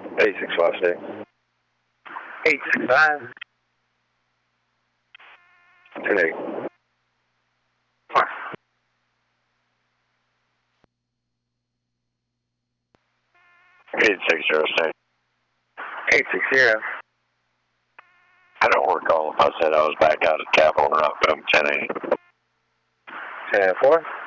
8656. 865. 10-8. 8606. 860. I don't recall if I said I was back out at Capitol or not, but I'm 1080. 10-4.